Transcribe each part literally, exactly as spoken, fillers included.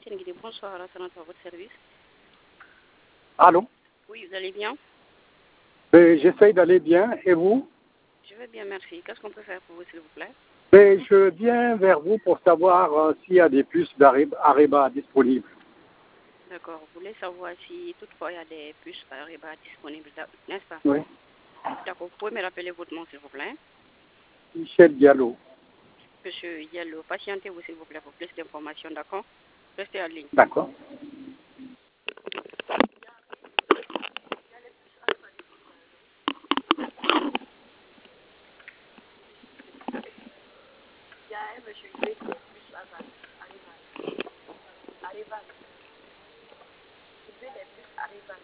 Guidé, bonsoir, à votre service. Allô? Oui, vous allez bien? Ben, j'essaye d'aller bien. Et vous? Je vais bien, merci. Qu'est-ce qu'on peut faire pour vous, s'il vous plaît? Ben, je viens vers vous pour savoir euh, s'il y a des puces d'Areba disponibles. D'accord. Vous voulez savoir si toutefois il y a des puces Areba disponibles, n'est-ce pas? Oui. D'accord. Vous pouvez me rappeler votre nom, s'il vous plaît? Michel Diallo. Monsieur Yello, patientez-vous, s'il vous plaît, pour plus d'informations, d'accord? Restez en ligne. D'accord. Monsieur Yello, plus Areba. Vous voulez des puces Areba?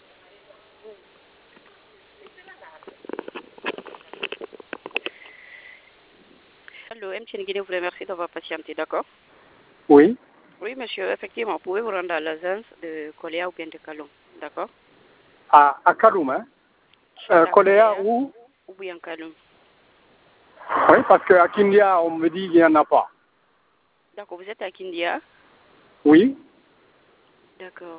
Allô, M. Guinée vous remercie d'avoir patienté, d'accord? Oui. Oui, monsieur, effectivement, vous pouvez vous rendre à l'agence de Coléa ou bien de Calon, d'accord? À, à Kaloum, hein? Euh, Coléa où? Ou bien Calon. Oui, parce qu'à Kindia, on me dit qu'il n'y en a pas. D'accord, vous êtes à Kindia? Oui. D'accord.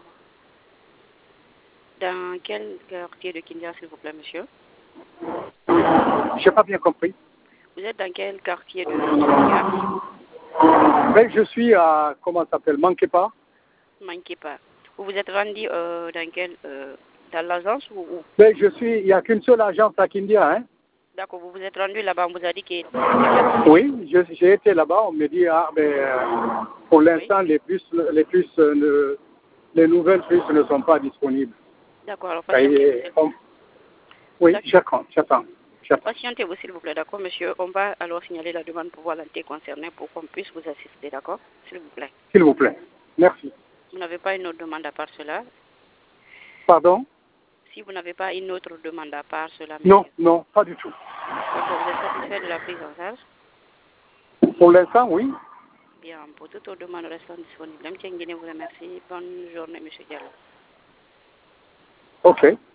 Dans quel quartier de Kindia, s'il vous plaît, monsieur? Je n'ai pas bien compris. Vous êtes dans quel quartier de Kindia? Ben, je suis à, comment ça s'appelle, Manquez pas. Manquez pas. Vous vous êtes rendu euh, dans quel, euh, dans l'agence ou où? Ben, je suis, il n'y a qu'une seule agence à Kindia, hein? D'accord, vous vous êtes rendu là-bas, on vous a dit que... Oui, j'ai été là-bas, on me dit, ah, ben, euh, pour l'instant, oui. les puces, les puces, euh, ne, les nouvelles puces ne sont pas disponibles. D'accord, alors patientez-vous. On... Oui, j'attends, j'attends. Patientez-vous, s'il vous plaît, d'accord, monsieur. On va alors signaler la demande pour voir l'entité concernée pour qu'on puisse vous assister, d'accord? S'il vous plaît. S'il vous plaît. Merci. Vous n'avez pas une autre demande à part cela? Pardon? Si vous n'avez pas une autre demande à part cela, monsieur. Non, non, pas du tout. D'accord, vous êtes satisfait de la prise en charge? Pour l'instant, oui. Bien, pour toute autre demande restant disponible. M. Nguyen vous remercie. Bonne journée, monsieur Diallo. OK.